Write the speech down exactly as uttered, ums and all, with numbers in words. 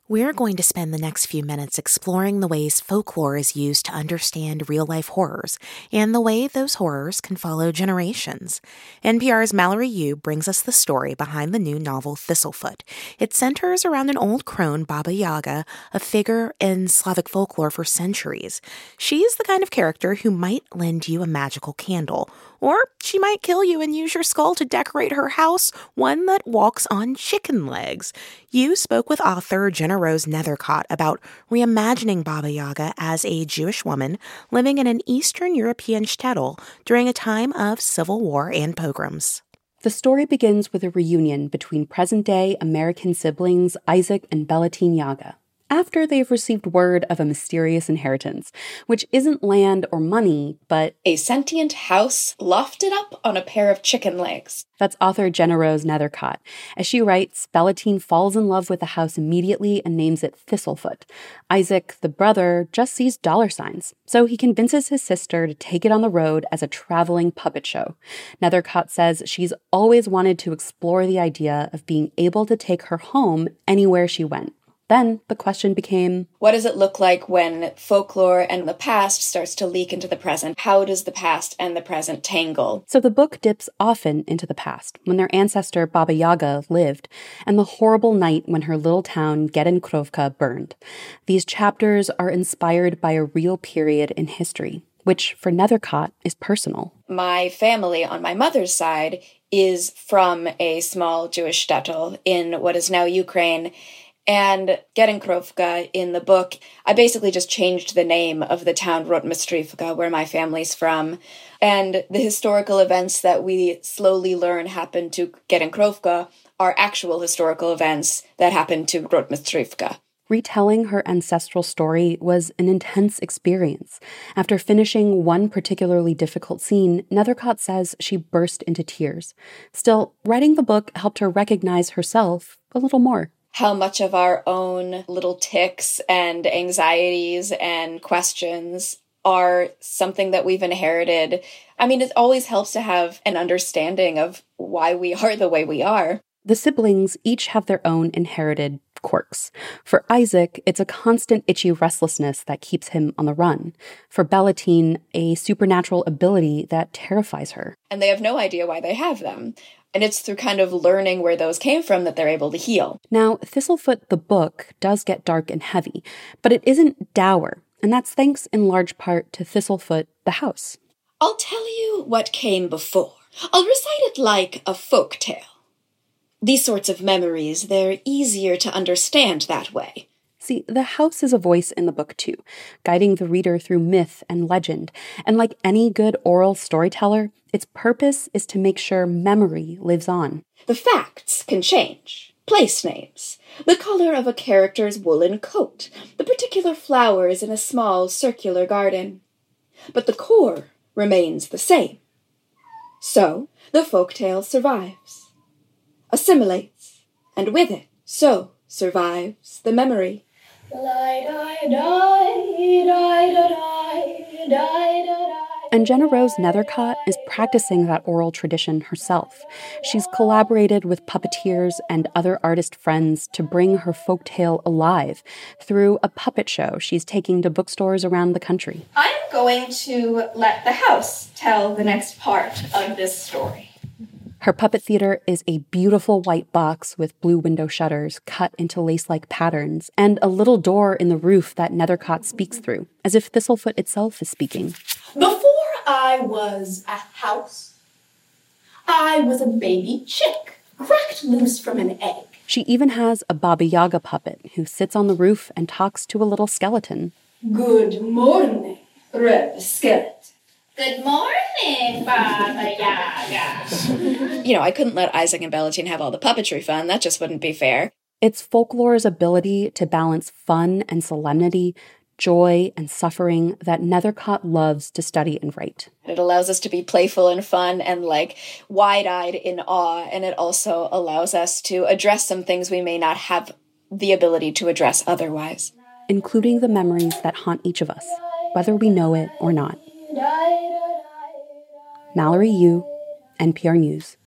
We're going to spend the next few minutes exploring the ways folklore is used to understand real-life horrors and the way those horrors can follow generations. N P R's Mallory Yu brings us the story behind the new novel Thistlefoot. It centers around an old crone, Baba Yaga, a figure in Slavic folklore for centuries. She's the kind of character who might lend you a magical candle, or she might kill you and use your skull to decorate her house, one that walks on chicken legs. You spoke with author Jenna Rose Nethercott about reimagining Baba Yaga as a Jewish woman living in an Eastern European shtetl during a time of civil war and pogroms. The story begins with a reunion between present-day American siblings Isaac and Bellatine Yaga, after they've received word of a mysterious inheritance, which isn't land or money, but a sentient house lofted up on a pair of chicken legs. That's author Jenna Rose Nethercott. As she writes, Bellatine falls in love with the house immediately and names it Thistlefoot. Isaac, the brother, just sees dollar signs, so he convinces his sister to take it on the road as a traveling puppet show. Nethercott says she's always wanted to explore the idea of being able to take her home anywhere she went. Then the question became, what does it look like when folklore and the past starts to leak into the present? How does the past and the present tangle? So the book dips often into the past, when their ancestor Baba Yaga lived, and the horrible night when her little town Gerenkrovka burned. These chapters are inspired by a real period in history, which for Nethercott is personal. My family on my mother's side is from a small Jewish shtetl in what is now Ukraine. And Gerenkrovka in the book, I basically just changed the name of the town Rotmistrivka, where my family's from. And the historical events that we slowly learn happened to Gerenkrovka are actual historical events that happened to Rotmistrivka. Retelling her ancestral story was an intense experience. After finishing one particularly difficult scene, Nethercott says she burst into tears. Still, writing the book helped her recognize herself a little more. How much of our own little tics and anxieties and questions are something that we've inherited. I mean, it always helps to have an understanding of why we are the way we are. The siblings each have their own inherited quirks. For Isaac, it's a constant itchy restlessness that keeps him on the run. For Bellatine, a supernatural ability that terrifies her. And they have no idea why they have them. And it's through kind of learning where those came from that they're able to heal. Now, Thistlefoot, the book, does get dark and heavy, but it isn't dour, and that's thanks in large part to Thistlefoot, the house. I'll tell you what came before. I'll recite it like a folk tale. These sorts of memories, they're easier to understand that way. See, the house is a voice in the book, too, guiding the reader through myth and legend. And like any good oral storyteller, its purpose is to make sure memory lives on. The facts can change. Place names, the color of a character's woolen coat, the particular flowers in a small circular garden. But the core remains the same. So, the folktale survives, assimilates, and with it, so survives the memory. And Jenna Rose Nethercott is practicing that oral tradition herself. She's collaborated with puppeteers and other artist friends to bring her folktale alive through a puppet show she's taking to bookstores around the country. I'm going to let the house tell the next part of this story. Her puppet theater is a beautiful white box with blue window shutters cut into lace-like patterns and a little door in the roof that Nethercott speaks through, as if Thistlefoot itself is speaking. Before I was a house, I was a baby chick, cracked loose from an egg. She even has a Baba Yaga puppet who sits on the roof and talks to a little skeleton. Good morning, red skeleton. Good morning, Baba Yaga. You know, I couldn't let Isaac and Bellatine have all the puppetry fun. That just wouldn't be fair. It's folklore's ability to balance fun and solemnity, joy and suffering that Nethercott loves to study and write. It allows us to be playful and fun and, like, wide-eyed in awe, and it also allows us to address some things we may not have the ability to address otherwise. Including the memories that haunt each of us, whether we know it or not. Mallory Yu, N P R News.